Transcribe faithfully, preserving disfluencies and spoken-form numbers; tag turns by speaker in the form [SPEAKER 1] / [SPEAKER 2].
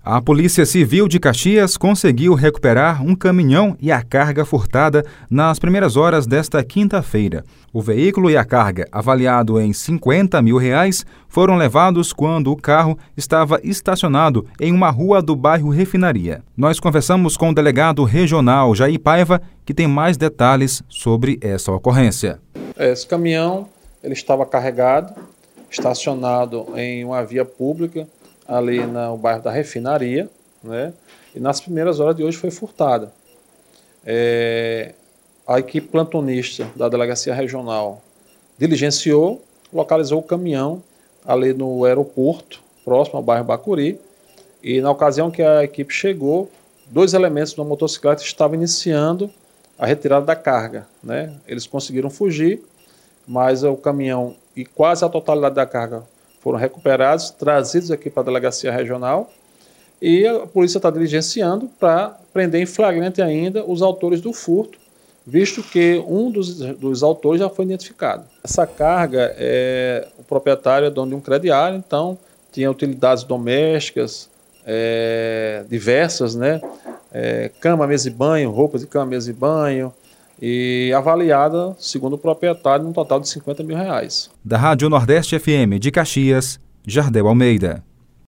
[SPEAKER 1] A Polícia Civil de Caxias conseguiu recuperar um caminhão e a carga furtada nas primeiras horas desta quinta-feira. O veículo e a carga, avaliado em cinquenta mil reais, foram levados quando o carro estava estacionado em uma rua do bairro Refinaria. Nós conversamos com o delegado regional Jair Paiva, que tem mais detalhes sobre essa ocorrência.
[SPEAKER 2] Esse caminhão ele estava carregado, estacionado em uma via pública, ali no bairro da Refinaria, né? E nas primeiras horas de hoje foi furtada. É, a equipe plantonista da Delegacia Regional diligenciou, localizou o caminhão ali no aeroporto, próximo ao bairro Bacuri, e na ocasião que a equipe chegou, dois elementos de uma motocicleta estavam iniciando a retirada da carga, né? Eles conseguiram fugir, mas o caminhão e quase a totalidade da carga foram recuperados, trazidos aqui para a Delegacia Regional, e a polícia está diligenciando para prender em flagrante ainda os autores do furto, visto que um dos, dos autores já foi identificado. Essa carga, é, o proprietário é dono de um crediário, então tinha utilidades domésticas é, diversas, né? É, cama, mesa e banho, roupas de cama, mesa e banho, e avaliada, segundo o proprietário, num total de cinquenta mil reais.
[SPEAKER 1] Da Rádio Nordeste F M de Caxias, Jardel Almeida.